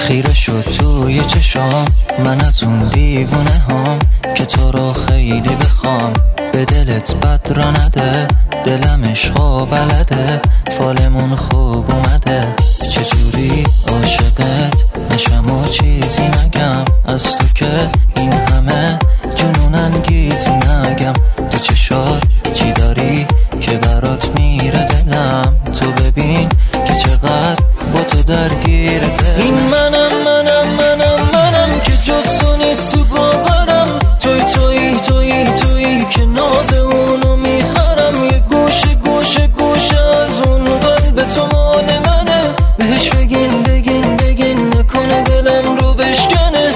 خیره شد توی چشام من از اون دیوونه هام که تو رو خیلی بخوام، به دلت بد را نده، دلم عشقا بلده، فالمون خوب اومده، چجوری عاشقت نشم و چیزی نگم، از تو که این همه جنون انگیزی نگم، تو چشات چی داری که برات میره دلم، تو ببین که چقدر با تو درگیر دل. این منم که جز تو نیست تو باورم، تویی که ناز اونو میخرم، یه گوشه از اون قلب تو مال منه، بهش بگین نکنه دلم رو بشکنه.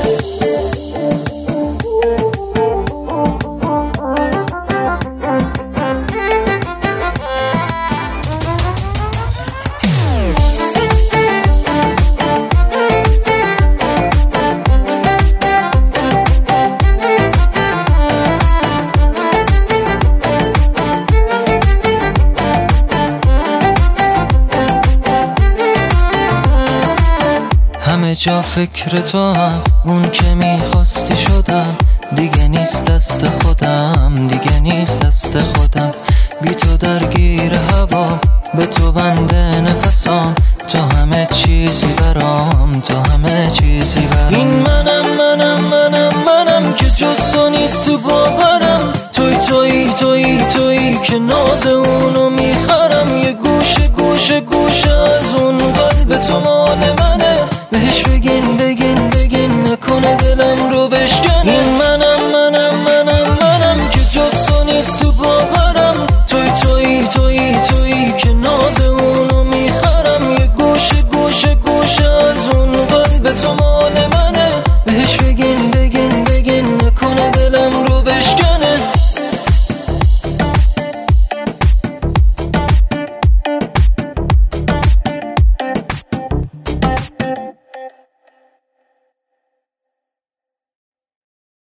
همه جا فکر تو هم، اون که میخواستی شدم، دیگه نیست دست خودم، بی تو درگیر هوا، به تو بنده نفسام، تو همه چیزی برام. این منم که جز تو نیست تو باورم، تویی که ناز اونو میخرم، یه گوشه از اون قلب تو مال من.